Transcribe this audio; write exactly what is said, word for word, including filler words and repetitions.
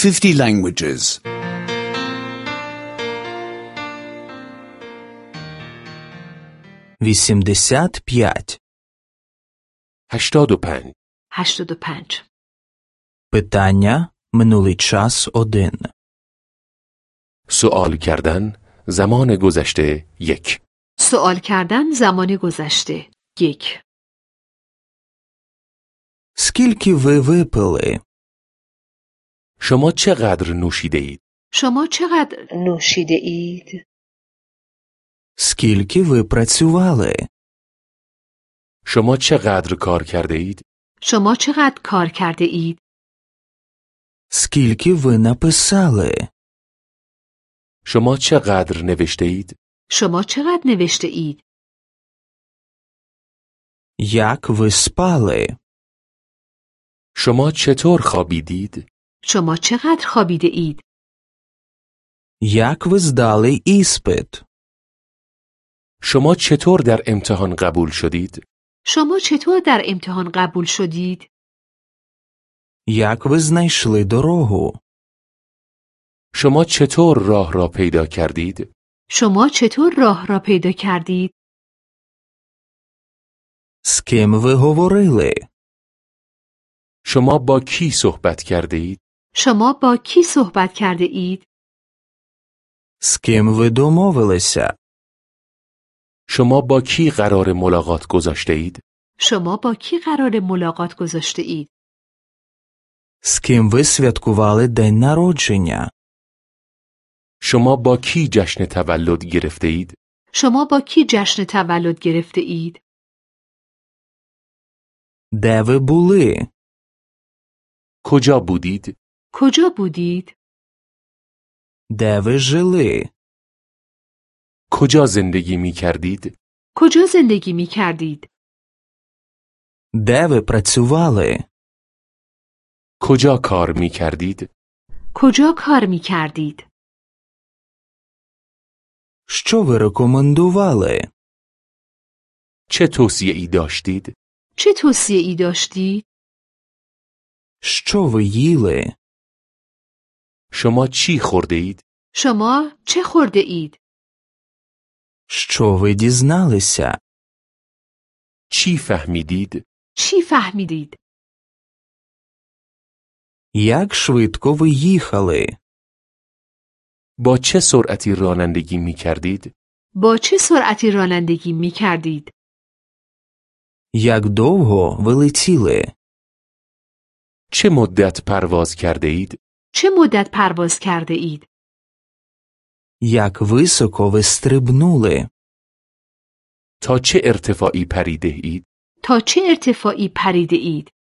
fifty languages. вісімдесят п'ять. هشتاد و پنج. هشتاد و پنج. Питання минулий час один. سوال کردن زمان گذشته یک. سوال کردن زمان گذشته یک. Скільки ви випили? شما چقدر نوشیده اید؟ شما چقدر نوشیده اید؟ Скільки ви працювали? شما چقدر کار کرده اید؟ شما چقدر کار کرده اید؟ Скільки ви написали? شما چقدر نوشته اید؟ شما چقدر نوشته اید؟ Як ви спали? شما چطور خوابیدید؟ شما چقدر خوابیده اید؟ Як ви здали іспит? شما چطور در امتحان قبول شدید؟ شما چطور در امتحان قبول شدید؟ Як ви знайшли дорогу? شما چطور راه را پیدا کردید؟ شما چطور راه را پیدا کردید؟ З ким ви говорили? شما با کی صحبت کرده اید؟ شما با کی صحبت کرده اید؟ З ким ви домовилися? شما با کی قرار ملاقات گذاشته اید؟ شما با کی قرار ملاقات گذاشته اید؟ З ким ви святкували день народження? شما با کی جشن تولد گرفته اید؟ شما با کی جشن تولد گرفته اید؟ Де ви були? کجا بودید؟ کجا بودید؟ Де ви жили? کجا زندگی می کردید؟ کجا زندگی می کردید؟ Де ви працювали? کجا کار می کردید؟ کجا کار می کردید؟ Що ви рекомендували? چه توصیه ای داشتید؟ چه توصیه ای داشتید؟ Що ви їли? شما چی خورده اید؟ شما چه خورده اید؟ Що ви дізналися? چی فهمیدید؟ چی فهمیدید؟ Як швидко ви їхали? با چه سرعتی رانندگی می کردید؟ با چه سرعتی رانندگی می کردید؟ Як довго ви летіли? چه مدت پرواز کرده اید؟ چه مدت پرواز کرده اید؟ Як високо ви стрибнули? تا چه ارتفاعی پریده اید؟ تا چه ارتفاعی پریده اید؟